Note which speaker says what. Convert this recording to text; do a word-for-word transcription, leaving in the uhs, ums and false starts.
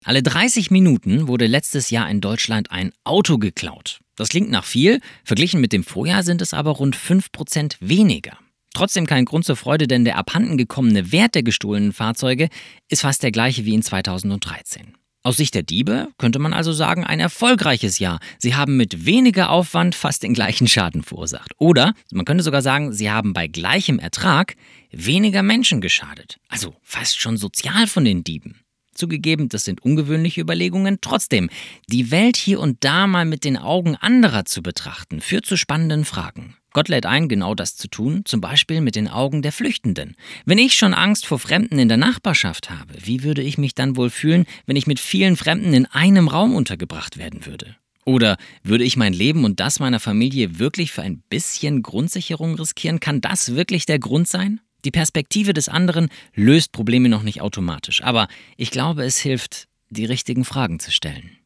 Speaker 1: Alle dreißig Minuten wurde letztes Jahr in Deutschland ein Auto geklaut. Das klingt nach viel, verglichen mit dem Vorjahr sind es aber rund fünf Prozent weniger. Trotzdem kein Grund zur Freude, denn der abhanden gekommene Wert der gestohlenen Fahrzeuge ist fast der gleiche wie in zweitausenddreizehn. Aus Sicht der Diebe könnte man also sagen, ein erfolgreiches Jahr. Sie haben mit weniger Aufwand fast den gleichen Schaden verursacht. Oder man könnte sogar sagen, sie haben bei gleichem Ertrag weniger Menschen geschadet. Also fast schon sozial von den Dieben. Zugegeben, das sind ungewöhnliche Überlegungen. Trotzdem, die Welt hier und da mal mit den Augen anderer zu betrachten, führt zu spannenden Fragen. Gott lädt ein, genau das zu tun, zum Beispiel mit den Augen der Flüchtenden. Wenn ich schon Angst vor Fremden in der Nachbarschaft habe, wie würde ich mich dann wohl fühlen, wenn ich mit vielen Fremden in einem Raum untergebracht werden würde? Oder würde ich mein Leben und das meiner Familie wirklich für ein bisschen Grundsicherung riskieren? Kann das wirklich der Grund sein? Die Perspektive des anderen löst Probleme noch nicht automatisch, aber ich glaube, es hilft, die richtigen Fragen zu stellen.